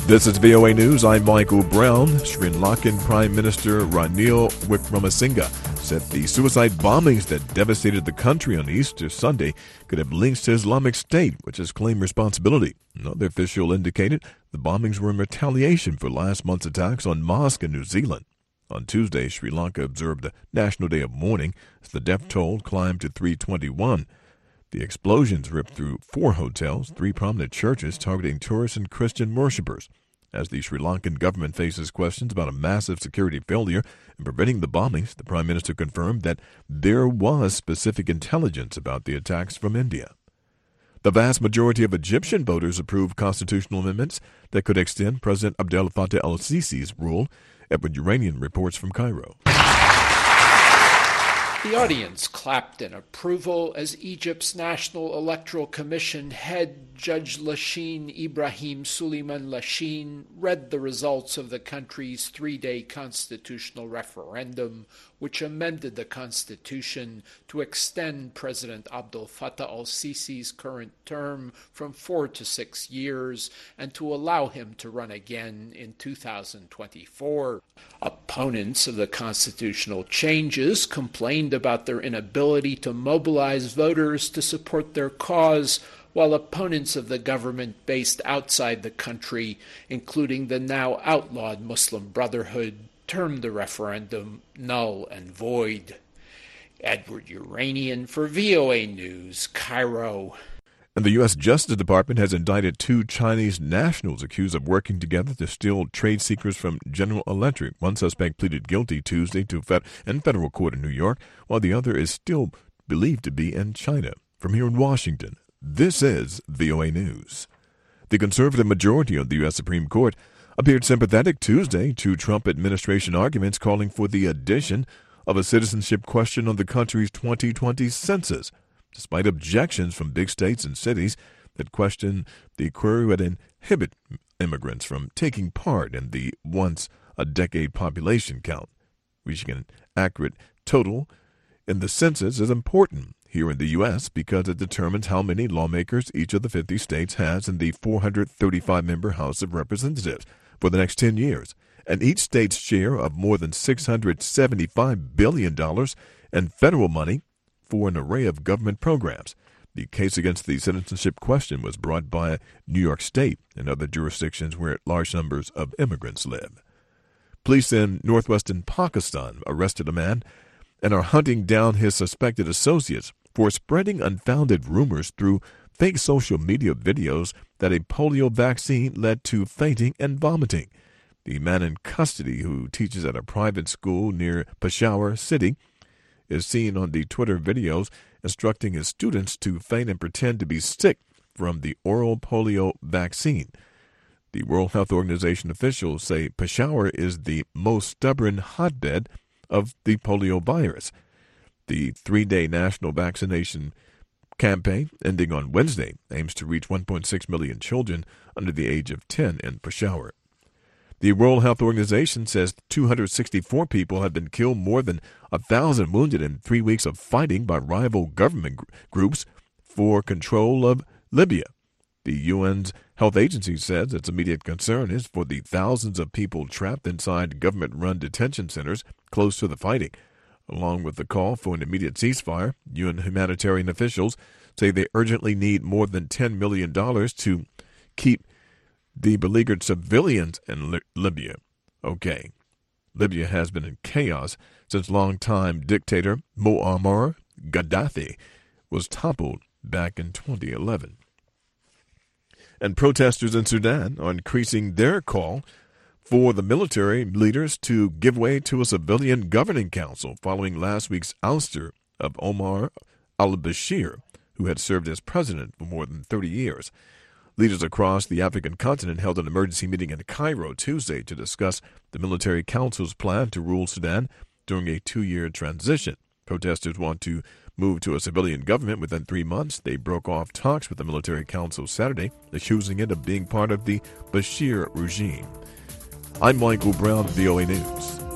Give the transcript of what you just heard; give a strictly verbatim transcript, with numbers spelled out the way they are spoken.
This is V O A News. I'm Michael Brown. Sri Lankan Prime Minister Ranil Wickremesinghe said the suicide bombings that devastated the country on Easter Sunday could have links to Islamic State, which has claimed responsibility. Another official indicated the bombings were in retaliation for last month's attacks on mosques in New Zealand. On Tuesday, Sri Lanka observed a national day of mourning as the death toll climbed to three hundred twenty-one. The explosions ripped through four hotels, three prominent churches targeting tourists and Christian worshippers. As the Sri Lankan government faces questions about a massive security failure in preventing the bombings, the Prime Minister confirmed that there was specific intelligence about the attacks from India. The vast majority of Egyptian voters approved constitutional amendments that could extend President Abdel Fattah el-Sisi's rule. Edward Uranian reports from Cairo. The audience clapped in approval as Egypt's National Electoral Commission head Judge Lashin Ibrahim Suleiman Lashin read the results of the country's three-day constitutional referendum, which amended the constitution to extend President Abdel Fattah el-Sisi's current term from four to six years and to allow him to run again in two thousand twenty-four. Opponents of the constitutional changes complained about their inability to mobilize voters to support their cause, while opponents of the government based outside the country, including the now outlawed Muslim Brotherhood, termed the referendum null and void. Edward Uranian for V O A News, Cairo. And the U S. Justice Department has indicted two Chinese nationals accused of working together to steal trade secrets from General Electric. One suspect pleaded guilty Tuesday to fed- in federal court in New York, while the other is still believed to be in China. From here in Washington, this is V O A News. The conservative majority of the U S. Supreme Court appeared sympathetic Tuesday to Trump administration arguments calling for the addition of a citizenship question on the country's twenty twenty census, despite objections from big states and cities that question the query would inhibit immigrants from taking part in the once-a-decade population count. Reaching an accurate total in the census is important here in the U S because it determines how many lawmakers each of the fifty states has in the four hundred thirty-five member House of Representatives for the next ten years, and each state's share of more than six hundred seventy-five billion dollars in federal money for an array of government programs. The case against the citizenship question was brought by New York State and other jurisdictions where large numbers of immigrants live. Police in northwestern Pakistan arrested a man and are hunting down his suspected associates for spreading unfounded rumors through fake social media videos that a polio vaccine led to fainting and vomiting. The man in custody, who teaches at a private school near Peshawar City, is seen on the Twitter videos instructing his students to feign and pretend to be sick from the oral polio vaccine. The World Health Organization officials say Peshawar is the most stubborn hotbed of the polio virus. The three-day national vaccination campaign, ending on Wednesday, aims to reach one point six million children under the age of ten in Peshawar. The World Health Organization says two hundred sixty-four people have been killed, more than one thousand wounded in three weeks of fighting by rival government gr- groups for control of Libya. The U N's health agency says its immediate concern is for the thousands of people trapped inside government-run detention centers close to the fighting. Along with the call for an immediate ceasefire, U N humanitarian officials say they urgently need more than ten million dollars to keep the beleaguered civilians in Li- Libya. Okay, Libya has been in chaos since longtime dictator Muammar Gaddafi was toppled back in twenty eleven. And protesters in Sudan are increasing their call for the military leaders to give way to a civilian governing council following last week's ouster of Omar al-Bashir, who had served as president for more than thirty years. Leaders across the African continent held an emergency meeting in Cairo Tuesday to discuss the military council's plan to rule Sudan during a two-year transition. Protesters want to move to a civilian government within three months. They broke off talks with the military council Saturday, accusing it of being part of the Bashir regime. I'm Michael Brown, V O A News.